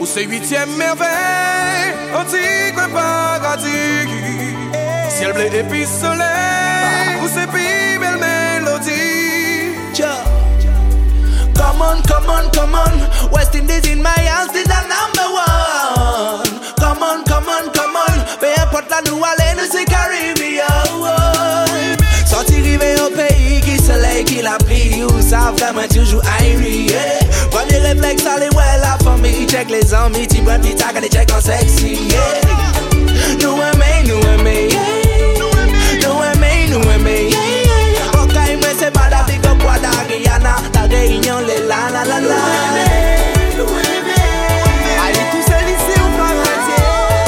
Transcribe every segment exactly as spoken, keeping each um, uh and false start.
Ou c'est huitième merveille, antique paradis. Ciel bleu et puis soleil, ou c'est puis belle mélodie. Come on, come on, come on. West Indies in my house is the number one. Come on, come on, come on. Peu importe la nous aller, nous c'est Caribbean. Sorti rivé au pays qui soleil qui l'a pris. Ou ça vraiment toujours aéré. Premier réflexe, allez ouais la famille. Check les amis, t'y bois, t'y tac, allez check en sexy. Nous aimer, nous aimer. Nous aimer, nous aimer. Ok, moi c'est pas la big up quoi da Guyana. La réunion, les la la la la. Allez tous à lycée au paradis.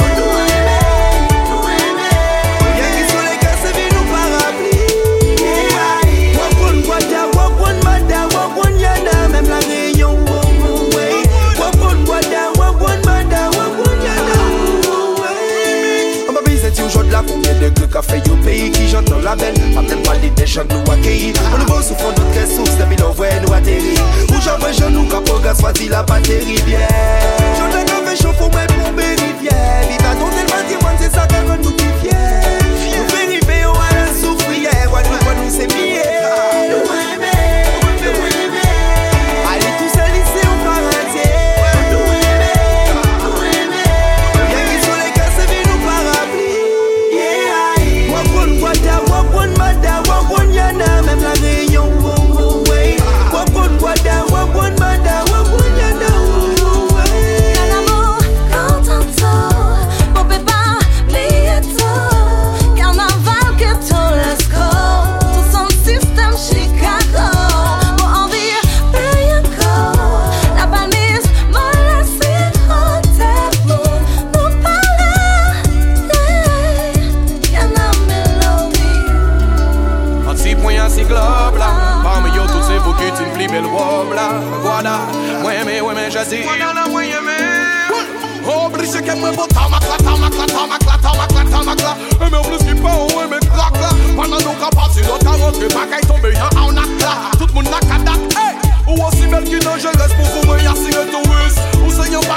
Y'a qui sont les gars, c'est venu nous parapluie. Wapon Guada, Wapon Mada, Wapon Yana. Même la réunion, Wapon Guada, Wapon Mada, Wapon Yana. On m'a dit c'est toujours de la combien de que qu'a fait au pays qui chante dans la belle. Pas même pas l'idée chante nous accueillir. On nous voit sous fond d'autres ressources, depuis nous voit nous atterrir. Où j'en veux je nous capo gaz choisi la batterie bien. J'en ai qu'à faire chaud pour moi pour vérifier. Viva ton tellement diamant c'est ça qu'elle rend nous qui fier. Nous vérifier ou à la souffrir. Quoi nous quoi nous c'est bien. Nous aimer, nous aimer. Allez tous à lycée au paradis. Nous aimer, nous aimer. Y'a qui sont les gars c'est venu nous parapluie. Yeah. Wapon Guada, Wapon Mada, Wapon Yana. Même la réunion. Wapon Guada, Wapon Mada, Wapon Yana. Quel amour, quand t'entends, on peut pas plier tout. Carnaval que tout, let's go. Tout son système Chicago. Pour envie, paye encore. La banise, m'a laissé rendez-vous. Nous parler, yeah. Y'en a mélodie. Anti-point, anti-globe là. Parmi yo, tous ces faux que tu ne plies belle robe là. Guada, moi aimé, ouais mais j'assis. Guada là, moi aimé. Obligé qu'elle me botte à ma cla, à ma cla, à ma cla, à ma cla, à ma cla. Et mais plus qu'il pas, ouais mais clac là. Pendant nous qu'à partir, l'autre à rentrer, pas qu'à tomber, y'a un acte là. Tout le monde n'a qu'à date, hey. Ou aussi belle qui dangereuse pour vous, moi y'a si retourneuse. Ou c'est y'a